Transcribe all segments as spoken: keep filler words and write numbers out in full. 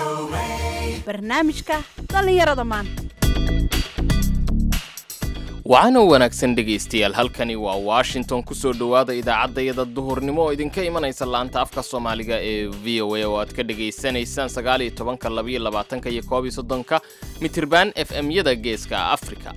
barnaamijka dhalinyarada maanta. waxaana wanaagsan dhegaystayaal halkani waa Washington ku soo dhawaada idaacadda duhurnimo oo idinka imanaysa laanta afka Soomaaliga ee V O A oo aad ka dhageysanaysaan sagaal iyo toban laba iyo labaatan iyo koob iyo soddon mitirban F M-yada Geeska Afrika.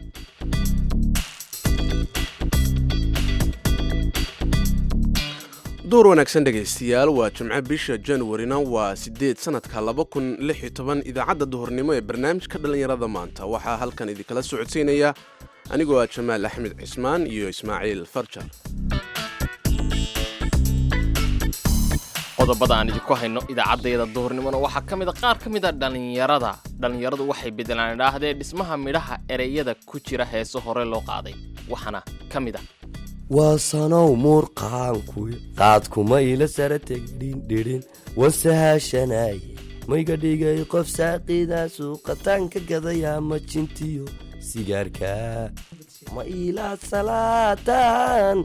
door wanaagsan dhegaystayaal waa Jimco bisha January-na waa sideed sanadka laba kun lix iyo toban idaacadda duhurnimo ee barnaamijka dhalinyarada maanta waxaa halkan idinkala socodsiinaya anigoo ah Jamaal Axmed Cismaan iyo Ismaaciil Farjar. qodobada aan idinku hayno idaacadda duhurnimona waxaa ka mid ah qaar ka mid ah dhalinyarada dhalinyaradu waxay bedelaan dhaahdeen dhismaha midhaha ereyada ku jira heeso hore loo qaaday waxana ka mid ah waasanow murqaanku qaadkuma ila sara tegdhin dhirin wasahashanay mayga dhigay qof saaqiida suuqataan ka gadaya ma jintiyo sigaarka ma ila salaatan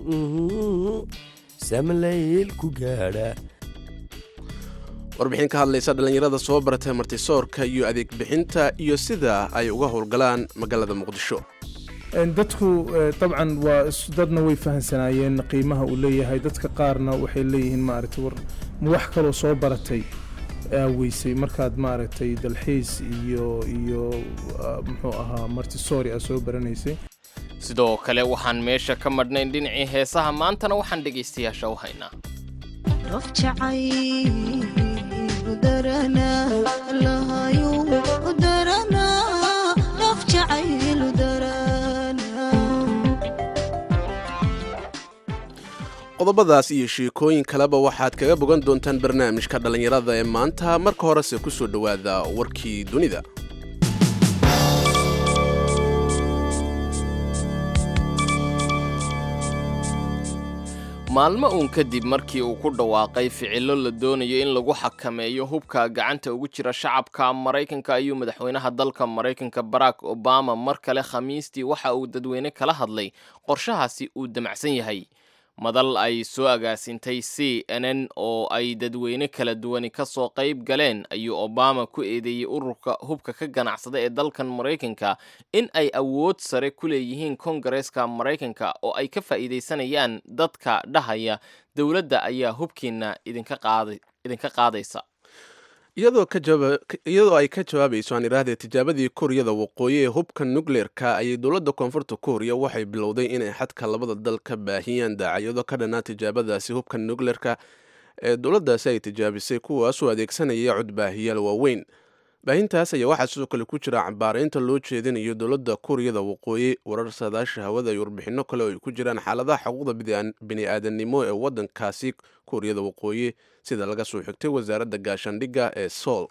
samlayl ku gaadha. warbixin ka hadlaysa dhalinyarada soo baratay martisoorka iyo adeeg bixinta iyo sida ay uga howlgalaan magaalada Muqdisho. dadku dabcan waa dadna way fahansanaayeen qiimaha uu leeyahay dadka qaarna waxay leeyihiin maaragtay war wax kale soo baratay weysay markaad maaragtay dalxiis iyo iyo muxuu ahaa martisoori soo baranaysay. sidoo kale waxaan meesha ka madhnayn dhinacii heesaha maantana waxaan dhagaystayaasha u haynaa rafjacay udarana lahayu udarana rafjacay qodobadaas iyo sheekooyin kaleba waxaad kaga bogan doontaan barnaamijka dhalinyarada ee maanta. marka horese ku soo dhawaada warkii dunida. maalmo uun kadib markii uu ku dhawaaqay ficilo la doonayo in lagu xakameeyo hubka gacanta ugu jira shacabka Mareykanka ayuu madaxweynaha dalka Mareykanka Barack Obama mar kale Khamiistii waxa uu dadweyne kala hadlay qorshahaasi uu damacsan yahay. madal ay soo agaasintay C N N oo ay dadweyne kala duwan ka soo qayb galeen ayuu Obama ku eedeeyay ururka hubka ka ganacsada ee dalkan Mareykanka in ay awood sare ku leeyihiin Kongareeska Mareykanka oo ay ka faa'iideysanayaan dadka dhahaya dawladda ayaa hubkiina idinka qaaday idinka qaadaysa. iyadoo ka jawaab iyadoo ay ka jawaabayso aan iraahday tijaabadii Kuuriyada Waqooyi ee hubka nuclear-ka ay dawladda Koonfurta Kuuriya waxay bilowday inay xadka labada dal ka baahiyaan daacayado ka dhanaa tijaabadaasi hubka nuclear-ka ee dawladdaasi ay tijaabisay kuwaas oo adeegsanaya codbaahiyaal waaweyn. baahintaas ayaa waxaa sidoo kale ku jira cambaaraynta loo jeedinayo dawladda Kuuriyada Waqooyi warar saadaasha hawada iyo warbixino kale oo ay ku jiraan xaaladaha xuquuqda bini'aadanimo ee waddankaasi Kuuriyada Waqooyi sida laga soo xigtay wasaaradda gaashaandhigga ee Seoul.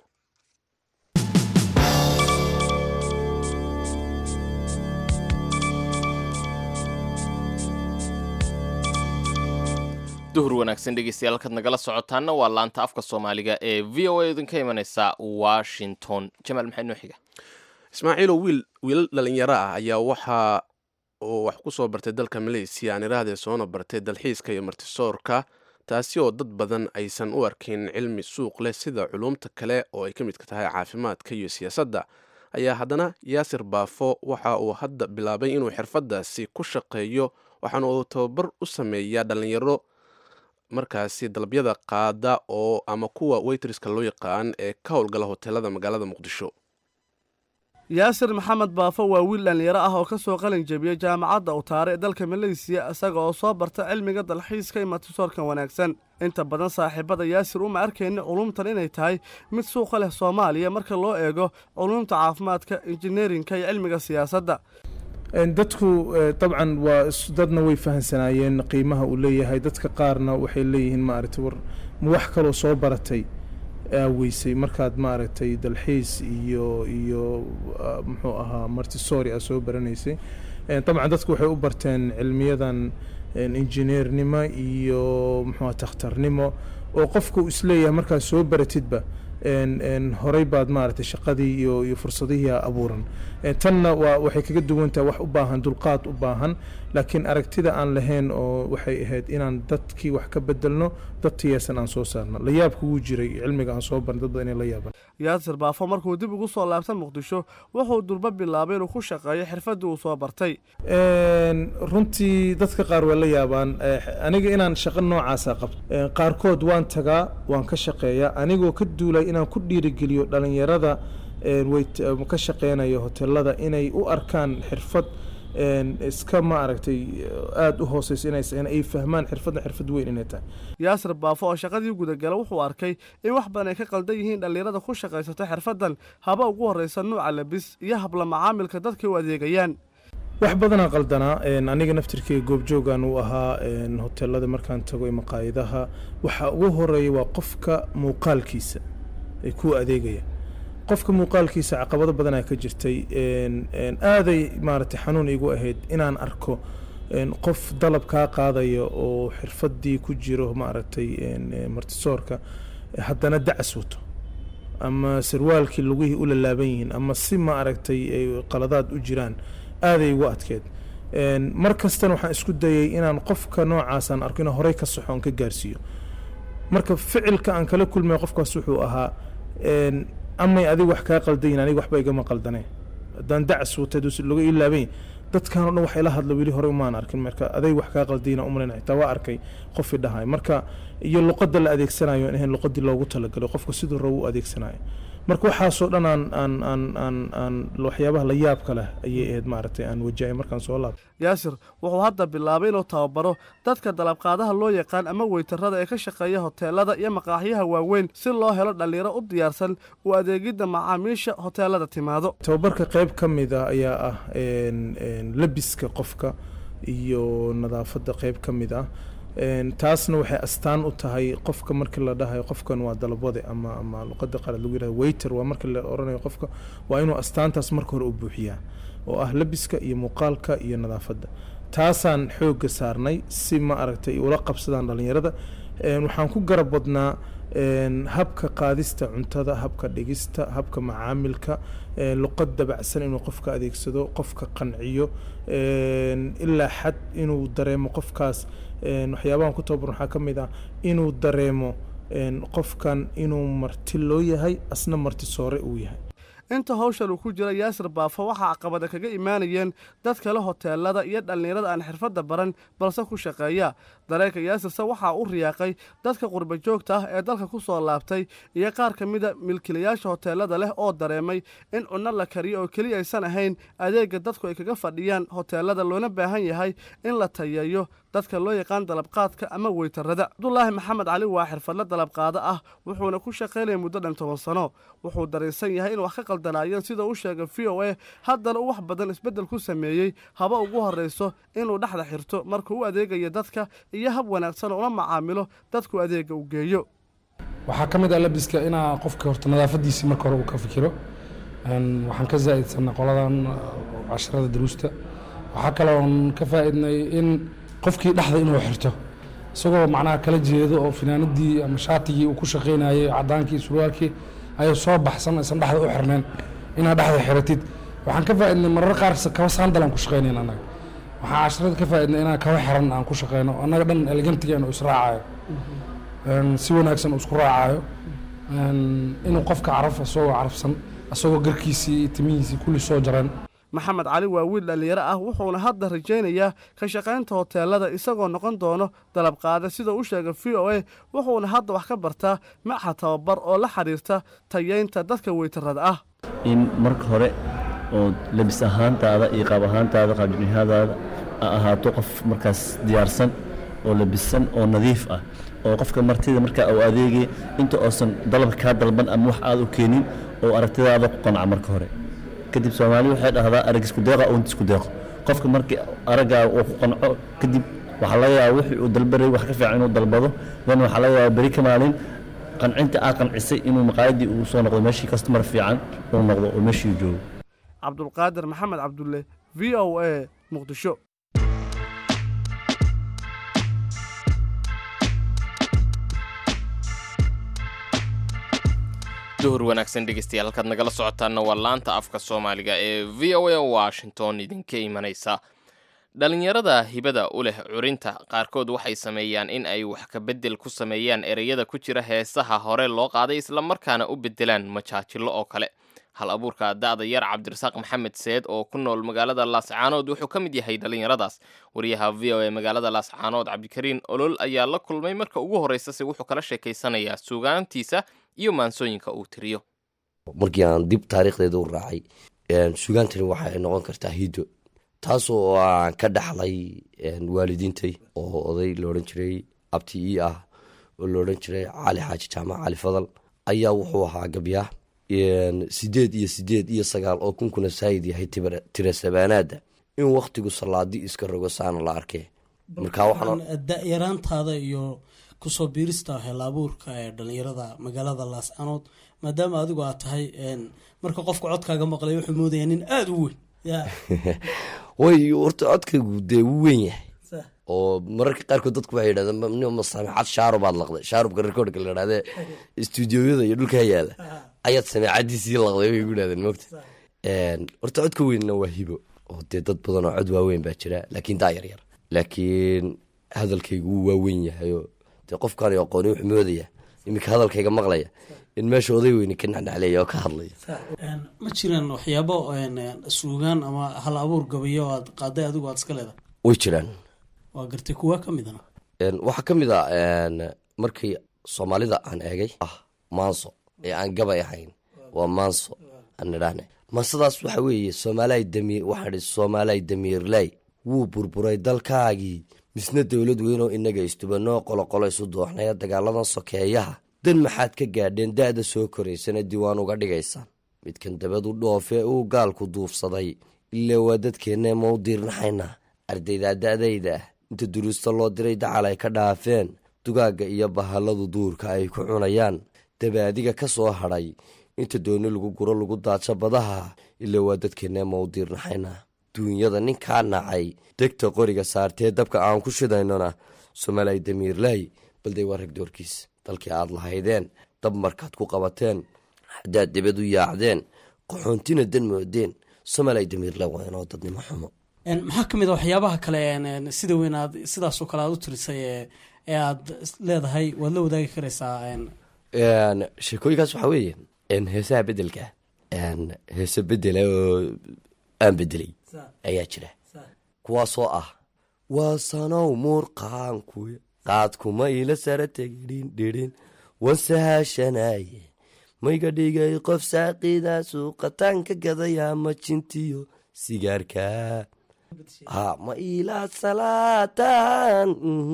duhur wanaagsan dhegeystayaal halkaad nagala socotaana waa laanta afka Soomaaliga ee V O A idinka imanaysa Washington. Jamaal maxay noo xiga? Ismaaciil wiil wiil dhalinyaro ah ayaa waxa uu wax ku soo bartay dalka Malaysia aan iraahday soo bartay dalxiiska iyo martisoorka taasi oo dad badan aysan u arkin cilmi suuq leh sida culumta kale oo ay ka mid tahay caafimaadka iyo siyaasadda. ayaa haddana Yaasir Baafo waxa uu hadda bilaabay inuu xirfadaasi ku shaqeeyo waxaana uu tababar u sameeyaa dhalinyaro markaasi dalabyada qaada oo ama kuwa waitress-ka loo yaqaan ee ka howlgala hoteelada magaalada Muqdisho. yaasir maxamed baafo waa wiil dhalinyaro ah oo ka soo qalin jabiyay jaamacadda Utaare ee dalka Malaysia isaga oo soo barta cilmiga dalxiiska iyo martisoorka wanaagsan. inta badan saaxiibada yaasir uma arkeen culumtan inay tahay mid suuq leh Soomaaliya marka loo eego culumta caafimaadka, engineering-ka iyo cilmiga siyaasadda. dadku dabcan waa dadna way fahansanaayeen qiimaha uu leeyahay dadka qaarna waxay leeyihiin maaragtay war wax kale soo baratay weysay markaad maaragtay dalxiis iyo iyo muxuu ahaa martisoori soo baranaysay. dabcan dadku waxay u barteen cilmiyadan engineernimo iyo muxuu takhtarnimo oo qofku isleeyahay markaad soo baratidba een een horay baad maaragtay shaqadii iyo iyo fursadihii abuuran tanna waa waxay kaga duwan tahay wax u baahan dulqaad u baahan laakiin aragtida aan lahayn oo waxay ahayd inaan dadkii wax ka bedelno dad tiyeysan aan soo saarno la yaabku wuu jiray cilmiga aan soo baran dad badan inay la yaabaan yaasir baafo markuu dib ugu soo laabtay muqdisho wuxuu durba bilaabay inuu ku shaqeeyo xirfadii uu soo bartay runtii dadka qaar waa la yaabaan aniga inaan shaqo noocaasa qabto qaarkood waan tagaa waan ka shaqeeyaa anigoo ka duulay inaan ku dhiirigeliyo dhalinyarada way ka shaqeynayo hoteelada inay u arkaan xirfad iska ma aragtay aad u hooseyso inay ay fahmaan xirfadda xirfad weyn inay tahay yaasir baafo oo shaqadii gudagala wuxuu arkay in wax badan ay ka qaldan yihiin dhalinyarada ku shaqaysata xirfaddan haba ugu horeysa nuuca labis iyo habla macaamilka dadka u adeegayaan wax badanaa qaldanaa aniga naftirkeyga goobjoogan uu ahaa hoteelada markaan tago ee maqaayadaha waxa ugu horeeya waa qofka muuqaalkiisa ay ku adeegayaan qofka muuqaalkiisa caqabado badan ay ka jirtay aaday maaragtay xanuun igu ahayd inaan arko qof dalab kaa qaadaya oo xirfadii ku jiro maaragtay martisoorka haddana dacas wato ama sarwaalkii lugihii u lalaaban yihiin ama si maaragtay qaladaad u jiraan aaday igu adkeed mar kastana waxaan isku dayay inaan qofka noocaasaan arko inaan horey ka saxo aan ka gaarsiiyo marka ficilka aan kala kulmay qofkaas wuxuu ahaa amay adiga wax kaa qaldayin aniga waxba igama qaldaneen haddaan dacas watay laga ilaabayn dadkan oo dhan wax ila hadla weli horey umaan arkin marka aday wax kaa qaldayna umalayna xitaa waa arkay qof idhahay marka iyo luqadda la adeegsanayo in ahayn luqadii loogu talagalay qofka siduu rabo u adeegsanayo marka waxaasoo dhan aan aan aan aan aan waxyaabaha la yaabka leh ayay ahayd maaragtay aan wajahay markaan soo laabtay yaasir wuxuu hadda bilaabay inuu tababaro dadka dalabqaadaha loo yaqaan ama weytarada ee ka shaqeeya hoteelada iyo maqaaxiyaha waaweyn si loo helo dhalinyaro u diyaarsan u adeegidda macaamiisha hoteelada timaado tababarka qayb ka mid ah ayaa ah labiska qofka iyo nadaafadda qayb ka mid ah taasna waxay astaan u tahay qofka markii la dhahayo qofkan waa dalabwade ama ama luqadda qalad lagu yiraahdo waiter waa markii la oranayo qofka waa inuu astaantaas marka hore u buuxiyaa oo ah labiska iyo muuqaalka iyo nadaafadda taasaan xoogga saarnay si ma aragtay ula qabsadaan dhalinyarada waxaan ku garab badnaa habka qaadista cuntada habka dhigista habka macaamilka luqad dabacsan inuu qofka adeegsado qofka qanciyo ilaa xad inuu dareemo qofkaas waxyaabahan ku tababar waxaa ka mid ah inuu dareemo qofkan inuu marti loo yahay asna marti soore uu yahay inta hawshan uu ku jira yaasir baafo waxaa caqabada kaga imaanayeen dad kale hoteelada iyo dhallinyarada aan xirfadda baran balse ku shaqeeya dareenka yaasirse waxaa u riyaaqay dadka qurba joogta ah ee dalka ku soo laabtay iyo qaar ka mida milkiilayaasha hoteelada leh oo dareemay in cunno la kariyo oo keliya aysan ahayn adeega dadku ay kaga fadhiyaan hoteelada loona baahan yahay in la tayeeyo dadka loo yaqaan dalabqaadka ama weytarada cabdulaahi maxamed cali waa xirfadle dalabqaado ah wuxuuna ku shaqaynaya muddo dhan toban sano wuxuu dareensan yahay in wax ka qaldanaayeen sida uu sheegay v o a haddana uu wax badan isbeddel ku sameeyey haba ugu horreyso inuu dhexda xirto markuu u adeegayo dadka iyo hab wanaagsan ula macaamilo dadku adeega u geeyo waxaa ka mid ah labiska inaa qofka horta nadaafadiisii marka hore uu ka fikiro waxaan ka zaa'idsanaa qoladan casharada daruusta waxaa kaloon ka faa'iidnay in qofkii dhexda inuu xirto isagoo macnaha kala jeedo oo finaanadii ama shaatigii uu ku shaqaynayay cadaankii surwaalkii ayay soo baxsan aysan dhexda u xirneen inaad dhexda xiratid waxaan ka faa'iidnay marar qaar kaba saandal aan ku shaqaynayna annaga waxaan casharada ka faa'iidnay inaan kaba xiran aan ku shaqayno annaga dhan elegantigeena uu israacayo si wanaagsan uu isku raacayo inuu qofka caraf isagoo carafsan isagoo garkiisii timihiisii kulli soo jareen maxamed cali waa wiil dhallinyaro ah wuxuuna hadda rajaynayaa ka shaqaynta hoteelada isagoo noqon doono dalabqaada sida uu sheegay v o a wuxuuna hadda wax ka bartaa maxa tababar oo la xiriirta tayeynta dadka weytarada ah in marka hore oo labis ahaantaada iyo qaab ahaantaada qaabjinihadaada ahaato qof markaas diyaarsan oo labisan oo nadiif ah oo qofka martida markaa uu adeegay inta oosan dalab kaa dalban ama wax aad u keenin oo aragtidaada ku qanca marka hore kadib Soomaaliya waxay dhahdaa arag isku deeqa oo isku deeqo qofka markii araga uu ku qanco kadib waxa laga yaabaa wixii uu dalbaray wax ka fiican inuu dalbado dan waxa laga yaabaa bari ka maalin qancinta aa qancisay inuu maqaayadii uu soo noqdo meeshii customer fiican uu noqdo oo meeshii joogo cabdulqaadir maxamed cabdulle v o a muqdisho duhur wanaagsan dhegeystayaal halkaad nagala socotaana waa laanta afka soomaaliga ee v o a washington idinka imanaysa dhalinyarada hibada u leh curinta qaarkood waxay sameeyaan in ay wax ka bedel ku sameeyaan ereyada ku jira heesaha hore loo qaaday islamarkaana u bedelaan majaajilo oo kale hal abuurka da'da yar cabdirasaaq maxamed seed oo ku nool magaalada laascaanood wuxuu ka mid yahay dhalinyaradaas wariyaha v o a magaalada laascaanood cabdikariin olol ayaa la kulmay marka ugu horreysase wuxuu kala sheekaysanayaa suugaantiisa iyo maansooyinka uu tiriyo markii aan dib taariikhdeeda u raacay suugaantani waxay noqon kartaa hiddo taasoo aan ka dhaxlay waalidiintay oo oday loodhan jiray abti ii ah oo loodhan jiray cali xaaji jaamac cali fadal ayaa wuxuu ahaa gabyaa sideed iyo sideed iyo sagaal oo kunkuna saayid yahay tira sabaanaada in waktigu salaadi iska rogo saana la arkay markaa waxaan yaraantaada iyo kusoo biirista hel abuurka ee dhalinyarada magaalada laascaanood maadaama adigu aad tahay marka qofka codkaaga maqlay wuxuu moodaya nin aada u weyn way horta codkaygu dee u weyn yahay oo mararka qaarkood dadku waxay yidhahdeen masaamicad shaarubaad laqday shaarubka recordka la idhahdee stuudioyada iyo dhulkaa yaala ayaad sameecadiisii laqday way gu idhahdeen mogta horta codka weynna waa hibo oo dee dad badan oo cod waaweyn baa jira laakiin daa yar yar laakiin hadalkaygu wuu waaweyn yahayo dee qofkaan aqooni wuxuu moodaya iminka hadalkayga maqlaya in meesha oday weyne ka nacnacleeya oo ka hadlaya ma jiraan waxyaabo suugaan ama hal abuur gabayo aad qaaday adigu aad iska leedahay way jiraan waa gartay kuwa ka midana waxaa ka mid a markii soomaalida aan eegay ah maanso ee aan gabay ahayn waa maanso aan idhaahna mansadaas waxa weeye soomaalay damiir waxaa dhi soomaalay damiirley wuu burburay dalkaagii misna dowlad weynoo inaga istubanoo qoloqolo isu dooxnaya dagaaladan sokeeyaha dan maxaad ka gaadheen da'da soo koraysana diiwaan uga dhigaysaan midkan dabadu dhoofe uu gaalku duufsaday ilaa waa dadkeenne ma u diirnaxaynaa ardaydaa da'dayda ah inta duruusta loo diray dacal ay ka dhaafeen dugaagga iyo bahalladu duurka ay ku cunayaan dabaadiga ka soo hadhay inta dooni lagu guro lagu daadsho badaha ilaa waa dadkeenne ma u diirnaxaynaa duunyada ninkaa nacay degta qoriga saartee dabka aan ku shidaynona soomaalay damiirley balday waa rag doorkiis dalkii aad lahaydeen dab markaad ku qabateen haddaad dibad u yaacdeen qaxoontina dan moodeen soomaalay damiirley waa inoo dadnimo xumo maxaa ka mid a waxyaabaha kale sida weyn aad sidaasoo kale aad u tirisay ee aad leedahay waad la wadaagi karaysaa sheekooyinkaas waxaa weeye heesaha bedelka heese bedela oo aan bedelay ayaa jira kuwaasoo ah waa sanow muurqaanku qaadkuma ila sara tegidhin dhidhin wansahashanaye mayga dhigay qof saaqiida suuqataan ka gadayaa majintiyo sigaarka ha ma ilaa salaatan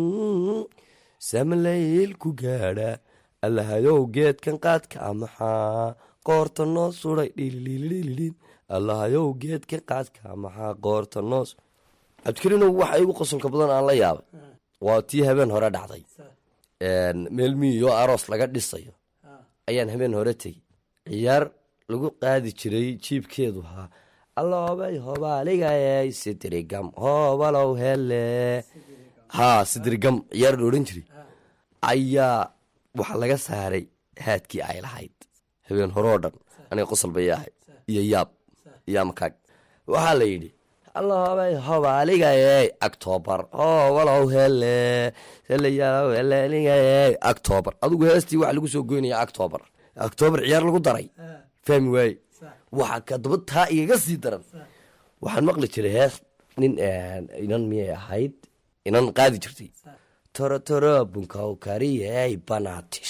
samlayl ku gaadha allahayow geedkan qaadka maxaa qoorta noo suday dhililililin allahayow geedkan qaadka maxaa qoorta noos cabdikariinow waxa igu qosolka badan aan la yaabay waa tii habeen hore dhacday meel miyo aroos laga dhisayo ayaan habeen hore tegey ciyaar lagu qaadi jiray jiibkeedu haa alloobay hobaaligayay sidirigam hoobalow hele haa sidirigam ciyaar la odhan jiray ayaa waxa laga saaray haadkii ay lahayd habeen hore oo dhan aniga qosol bay ahayd iyo yaab iyo amakaag waxaa la yidhi alloobay hobaaligayay octoobar hoobalow hele helayaaligayay octoobar adigu heestii waxa lagu soo goynaya octoobar octoobar ciyaar lagu daray fahmi waaye waxa kadaba taa igaga sii daran waxaan maqli jiray hees nin inan miyay ahayd inan qaadi jirtay torotoro bunkaw kariyey banaatish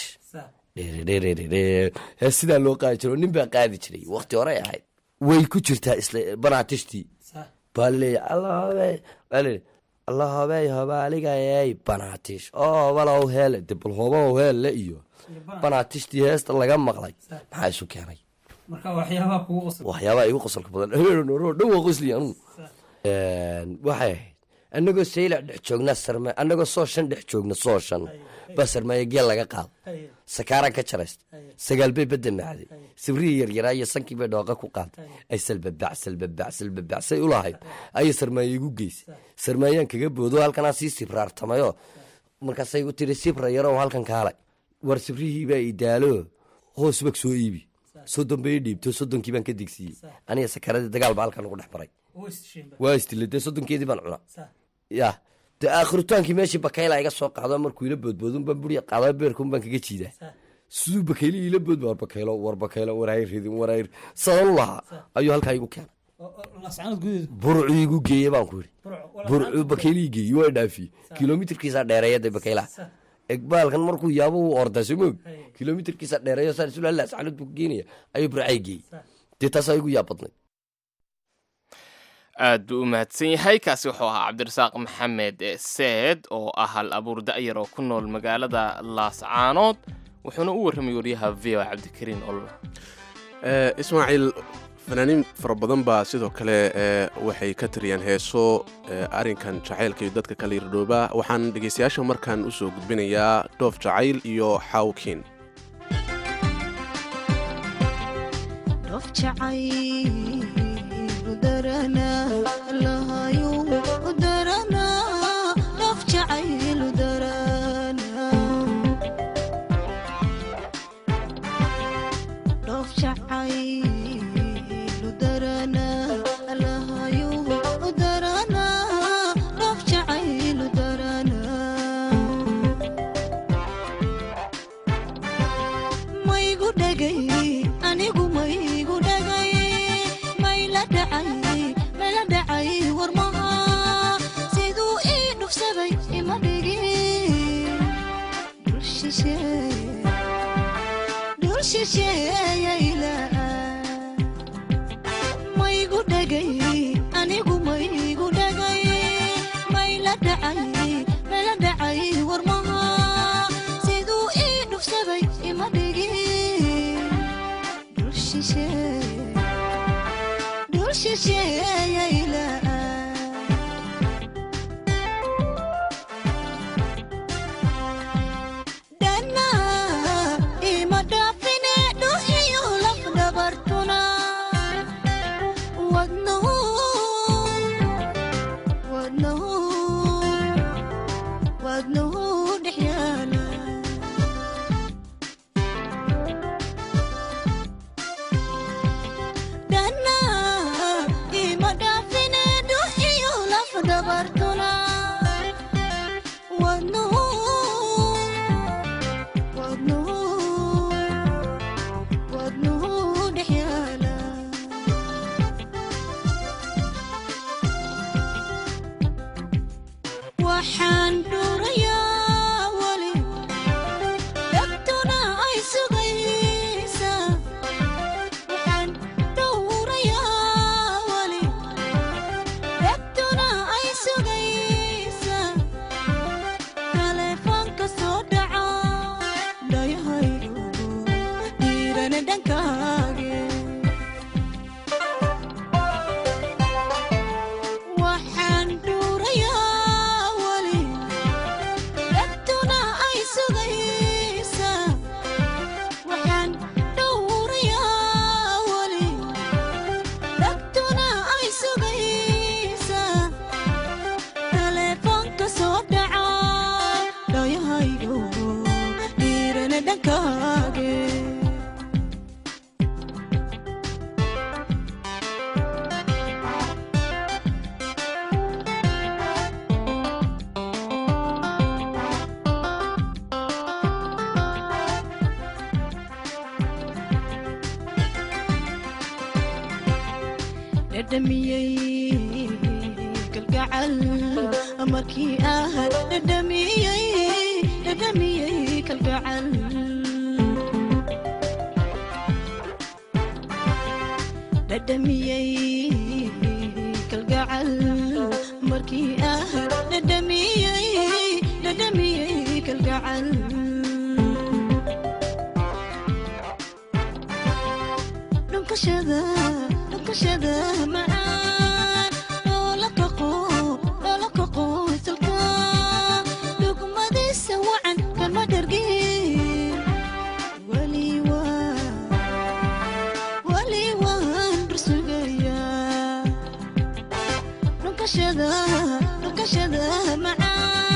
hees sidaa loo qaadi jiro nin baa qaadi jiray wakti horey ahayd way ku jirtaa isla banaatishtii baa laleeya allahobey hobaaligayey banaatish hoobalow heele debal hoobalow heelle iyo banaatishtii heesta laga maqlay maxaa isu keenay waxyaabaha igu qosolka badan dhowa qosli anugu waxay ahayd anagoo saylac dhex joogna sarma anagoo soo shan dhex joogna soo shan baa sarmaayo geel laga qaado sakaaraan ka jaraysta sagaal bay badda macday sibrihii yaryaraa iyo sankii bay dhooqa ku qaaday ay salbabac salbabac salbabac say u lahayd ayay sarmaayo igu geysay sarmaayaan kaga boodo halkanaa sii sibraartamayo markaasay u tiri sibra yarow halkan kaalay war sibrihii baa idaalo hoos bag soo iibi soddon bay dhiibto soddonkii baan ka degsiiyey aniga sakaradii dagaal baa halkan ugu dhex maray waa istile dee soddonkeedii baan cunaa ya dee aakhirutaankii meeshii bakayla iga soo qaado markuu ila boodboodun baan buriya qaado beerkun baan kaga jiidaa siduu bakayli ila boodba war bakaylo war bakaylo war hay ridin war hay sadan lahaa ayuu halkaa igu keenay burcu igu geeye baan ku yidhi burcu bakayli geeye waa dhaafiyey kilomitirkiisaa dheereeya dee bakaylaha egbaalkan markuu yaabo uu orda somoog kilomitirkiisa dheereeyo saa isu laalaas xaalad buu geenaya ayuu burcay geeyey dee taasaa igu yaab badnay aad buu u mahadsan yahay kaasi wuxuu ahaa cabdirasaaq maxamed seed oo ah hal abuur da'yar oo ku nool magaalada laascaanood wuxuuna u warramay wariyaha v o cabdikariin olol ismaaciil fanaaniin fara badan baa sidoo kale waxay ka tiriyaan heeso arrinkan jacaylka iyo dadka kala irdhooba waxaan dhegaystayaasha markaan u soo gudbinayaa dhoof jacayl iyo xawkiin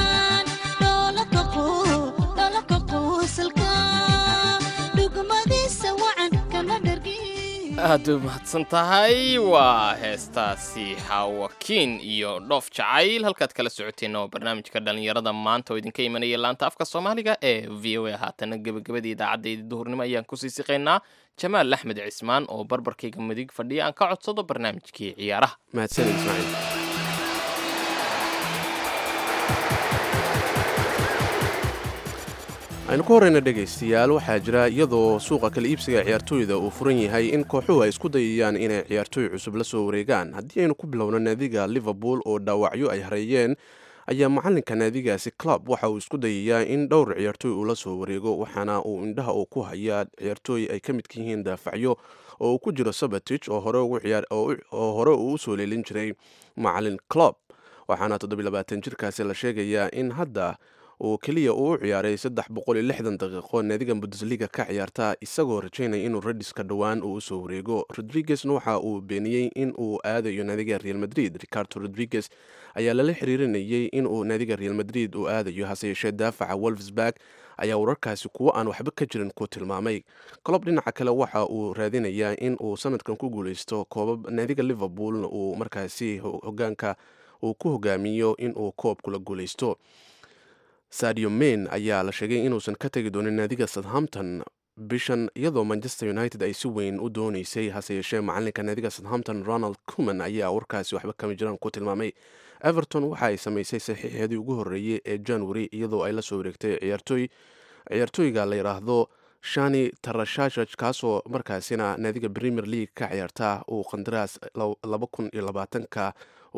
Look, aad u mahadsan tahay waa heestaasi xaawakiin iyo dhoof jacayl halkaad kala socoteen oo barnaamijka dhallinyarada maanta oo idinka imanaya laanta afka soomaaliga ee v o a haatana gebagabadii idaacaddeedii duhurnimo ayaan kusii siqaynaa jamaal axmed cismaan oo barbarkayga midig fadhiya aan ka codsado barnaamijkii ciyaaraha mahadsanid ismaaciil aynu ku horeyna dhegaystayaal waxaa jira iyadoo suuqa kala iibsiga ciyaartooyda uu furan yahay in kooxuhu ay isku dayayaan inay ciyaartooy cusub la soo wareegaan haddii aynu ku bilowno naadiga liverpool oo dhaawacyo ay hareeyeen ayaa macalinka naadigaasi club waxa uu isku dayayaa in dhowr ciyaartooy uu la soo wareego waxaana uu indhaha uu ku hayaa ciyaartooy ay ka midka yihiin daafacyo oo uu ku jiro sabatich oo hore uu usoo leelin jiray macalin club waxaana toddobiilabaatan jirkaasi la sheegayaa in hadda uu keliya uu u ciyaaray saddex boqol iyo lixdan daqiiqo naadiga bundesliga ka ciyaarta isagoo rajaynaya inuu rediska dhowaan uu usoo wareego rodriguezna waxa uu beeniyey in uu aadayo naadiga real madrid ricardo rodriguez ayaa lala xiriirinayay inuu naadiga real madrid uu aadayo hase yeeshee daafaca wolfsburg ayaa wararkaasi kuwo aan waxba ka jirin ku tilmaamay colob dhinaca kale waxa uu raadinayaa in uu sanadkan ku guuleysto koobab naadiga liverpoolna uu markaasi hogaanka uu ku hogaamiyo inuu koob kula guuleysto sadio main ayaa la sheegay inuusan ka tegi doonin naadiga southampton bishan iyadoo manchester united ay si weyn u dooneysay hase yeeshee macalinka naadiga southampton ronald cuman ayaa warkaasi waxba kama jiraan ku tilmaamay everton waxa ay samaysay saxiixeedii ugu horreeyey ee january iyadoo ay la soo wareegtay ciyaartooy ciyaartooyga la yidhaahdo shani tarashashaj kaasoo markaasina naadiga premier league ka ciyaarta uu qandaraas laba kun iyo labaatanka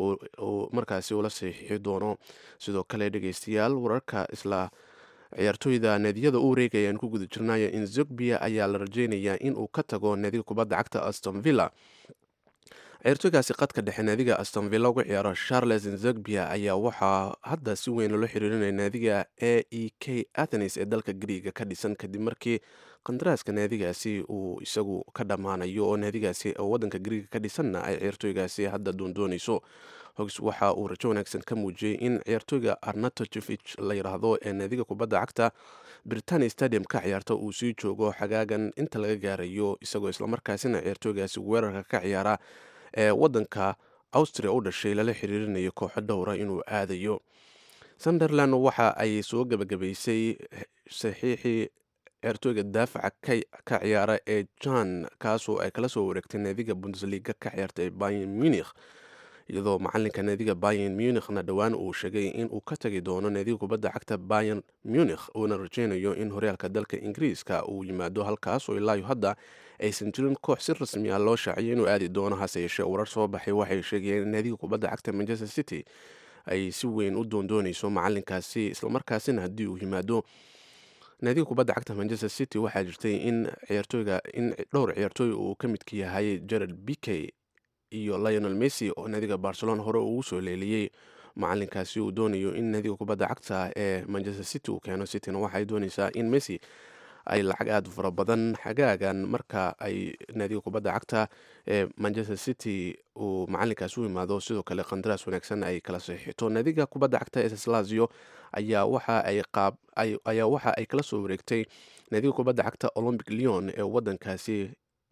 uu markaasi ula saxiixi doono sidoo kale dhegeystayaal wararka isla ciyaartooyda naadiyada u wareegayaan ku guda jirnaya inzogbia ayaa la rajeynayaa in uu ka tago naadiga kubadda cagta aston villa ciyaartooygaasi qadka dhexe naadiga aston villa uga ciyaaro charles inzogbia ayaa waxaa hadda si weyn loola xiriirinaya naadiga a e k athenes ee dalka griiga ka dhisan kadib markii qandaraaska naadigaasi uu isagu ka dhammaanayo oo naadigaasi oo wadanka griiga ka dhisanna ay ciyaartooygaasi hadda doondoonayso hogs waxa uu rajo wanaagsan ka muujiyey in ciyaartooyga arnatocevich la yidhaahdo ee naadiga kubadda cagta britania stadium ka ciyaarta uu sii joogo xagaagan inta laga gaarayo isagoo islamarkaasina ciyaartooygaasi weerarka ka ciyaara ee wadanka austria u dhashay lala xiriirinayo kooxo dhowra inuu aadayo sunderland waxa ay soo gebagabaysay saxiixii ciyaartooyga daafaca ka ciyaara ee jan kaasoo ay kala soo wareegtay naadiga bundesliga ka ciyaarta ee bayern munich iyadoo macalinka naadiga bayern munichna dhowaan uu sheegay inuu ka tagi doono naadiga kubadda cagta bayern munich uuna rajeynayo in horyaalka dalka ingiriiska uu yimaado halkaasoo ilaayo hadda aysan jirin koox si rasmi ah loo shaaciyay inuu aadi doono hase yeeshee warar soo baxay waxay sheegayeen in naadiga kubadda cagta manchester city ay si weyn u doondoonayso macalinkaasi islamarkaasina haddii uu yimaado naadiga kubadda cagta manchester city waxaa jirtay in ciyaartooyga in dhowr ciyaartooy uu ka midka yahay jared bikey iyo lionel messi oo naadiga barcelona hore ugu soo leeliyey macalinkaasi uu doonayo in naadiga kubadda cagta ee manchester city uu keeno cityna waxay doonaysaa in messi ay lacag aada fara badan xagaagan marka ay naadiga kubadda cagta ee manchester city uu macalinkaasi u imaado sidoo kale qandaraas wanaagsan ay kala saxiixito naadiga kubadda cagta ee lazio ayaa waxa ay qaab ayaa waxa ay kala soo wareegtay naadiga kubadda cagta olympic leon ee wadankaasi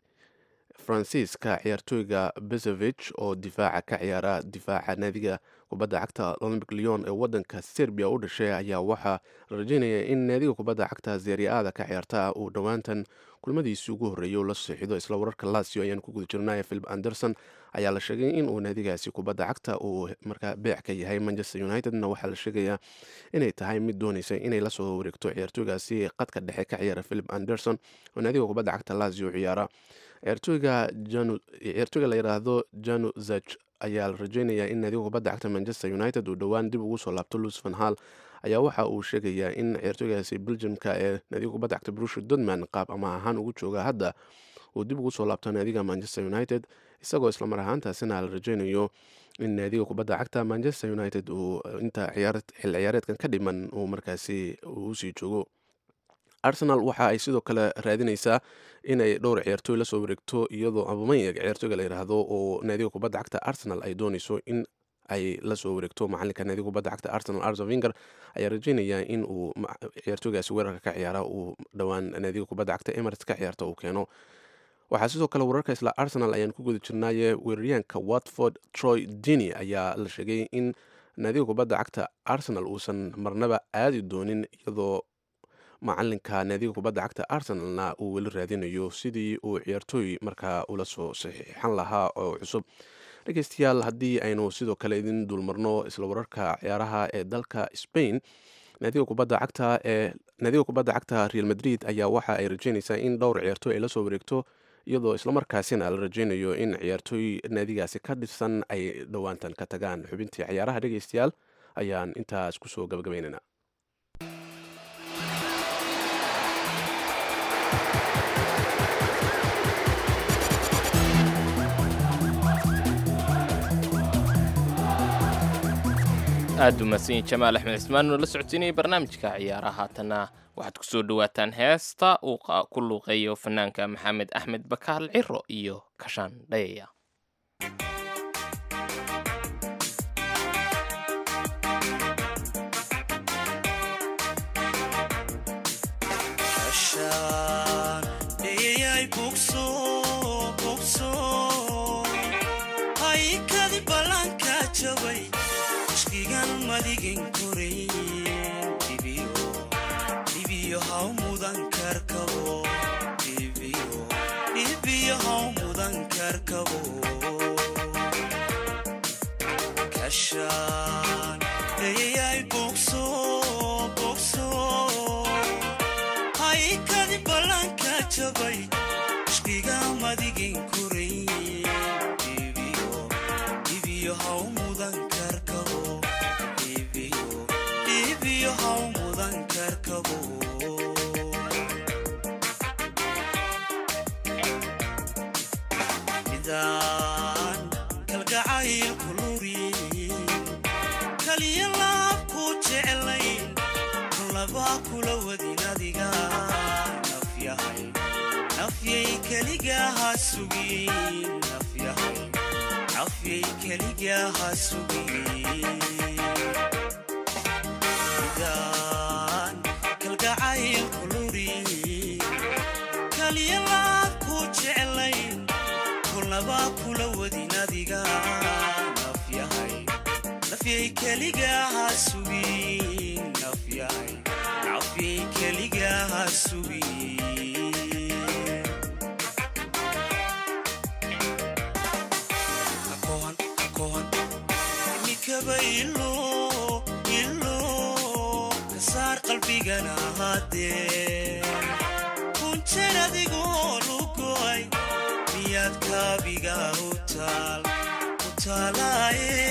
faransiiska ciyaartooyga bezevich oo difaaca ka ciyaara difaaca naadiga kubadda cagta olympic leon ee wadanka serbia u dhashay ayaa waxaa la rajeynaya in naadiga kubadda cagta zeriada ka ciyaarta uu dhowaantan kulmadiisii ugu horreeya la saxiixdo isla wararka lazio ayaan ku guda jirnaya philip anderson ayaa la sheegay inuu naadigaasi kubadda cagta uu markaa beec ka yahay manchester unitedna waxaa la sheegayaa inay tahay mid doonaysa inay lasoo wareegto ciyaartooygaasi qadka dhexe ka ciyaara philip anderson oo naadiga kubadda cagta lazio ciyaara ciyaartooyga ciyaartooyga la yidhaahdo janu zach ayaa la rajeynayaa in naadiga kubadda cagta manchester united uu dhowaan dib ugu soo laabto luis van hal ayaa waxa uu sheegayaa in ciyaartooygaasi belgiumka ee naadiga kubadda cagta brusha dortmund qaab ama ahaan ugu jooga hadda uu dib ugu soo laabto naadiga manchester united isagoo islamar ahaantaasina la rajeynayo in naadiga kubadda cagta manchester united uu inta xil ciyaareedkan ka dhiman uu markaasi usii joogo arsenal waxa ay sidoo kale raadinaysaa inay dhowr ciyaartooy la soo wareegto iyadoo abumayeg ciyaartooyga la yidhaahdo oo naadiga kubadda cagta arsenal ay doonayso in ay la soo wareegto macalinka naadiga kubadda cagta arsenal arsen wenger ayaa rajeynayaa in uu ciyaartooygaasi weerarka ka ciyaara uu dhowaan naadiga kubadda cagta emirates ka ciyaarta uu keeno waxaa sidoo kale wararka isla arsenal ayaan ku guda jirnaaye weeraryaanka watford troy dini ayaa la sheegay in naadiga kubadda cagta arsenal uusan marnaba aadi doonin iyadoo macalinka naadiga kubadda cagta arsenalna uu weli raadinayo sidii uu ciyaartooy markaa ula soo saxiixan lahaa oo cusub. dhegeystayaal haddii aynu sidoo kale idin dulmarno isla wararka ciyaaraha ee dalka Spain, naadiga kubadda cagta ee naadiga kubadda cagta Real Madrid ayaa waxa ay rajeynaysaa in dhowr ciyaartooy ay la soo wareegto iyadoo isla markaasina la rajeynayo in ciyaartooy naadigaasi ka dhisan ay dhowaantan ka tagaan. xubintii ciyaaraha dhegeystayaal ayaan intaas kusoo gabagabaynaynaa. aad u mahadsanyiin jamaal axmed cismaan oo la socodsiinayay barnaamijka ciyaaraha. haatana waxaad ku soo dhawaataan heesta uu ku luuqeeyo fanaanka maxamed axmed bakaal ciro iyo kashaan dhayaya. madigin korayn dibiyo dibiyo haw mudan karkabo dibiyo dibiyo haw mudan karkabo kashaan ayay bogso bogso hay kadi balanka jabay ishqiga madigin korayn dibiyo dibiyo haw mudan karkabo dibiyo haw mudan karkabo midaan kalgacayl kuluriin kaliya laabku jeclayn labaa kula wadin adiga nafyahay nafyay keligaha sugin nafyahay nafyay keligaha sugin kalgacayl kuluri kaliya laabku jeclayn kulnabaa kula wadin adiga nafyahay nafyay keligaha sugin nafyahay nafyay keligaha sugin akohan akohan mikaba ilo saar qalbigana haddee kunjir adigoo lugoy miyaad kaabiga u taal u taalaaye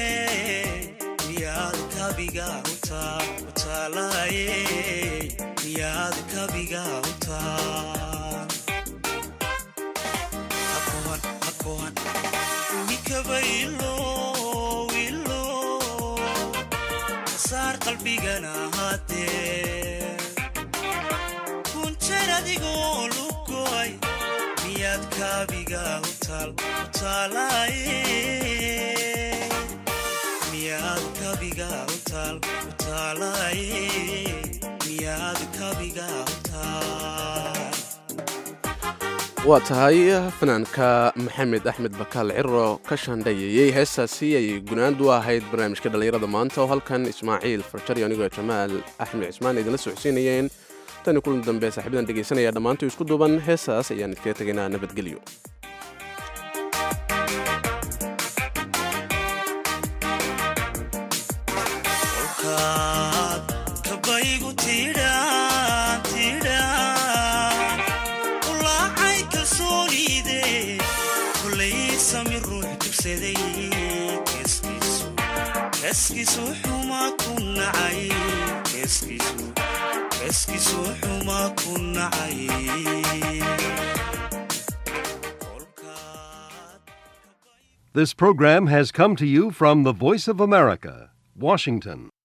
miyaad kaabiga u taal u taalaaye miyaad kaabiga u taal akohan akohan mikaba ilo ilo saar qalbigana haddee kunjir adigoo lugoy miyaad kaabiga u taal u taalaaye miyaad kaabiga u taal u taalaaye miyaad kaabiga u taal. waa tahay fanaanka maxamed axmed bakaal ciro ka shaandhayayey heestaasi ayay gunaand u ahayd barnaamijka dhallinyarada maanta oo halkan ismaaciil farjari anigoo jamaal axmed cismaan idinla socodsiinayeen. tani kulan dambe saaxiibadan dhegaysanaya dhammaantoy isku duuban heestaas ayaan idkaga tegaynaa nabadgelyo. kabaygu tiidhaan tiidhaan ulaacay kalsoonide kullay sami ruux dugsaday keeskiisu keeskiisu xuma ku nacay keeskiisu keeskiisu xuma ku nacay. This program has come to you from the Voice of America, Washington.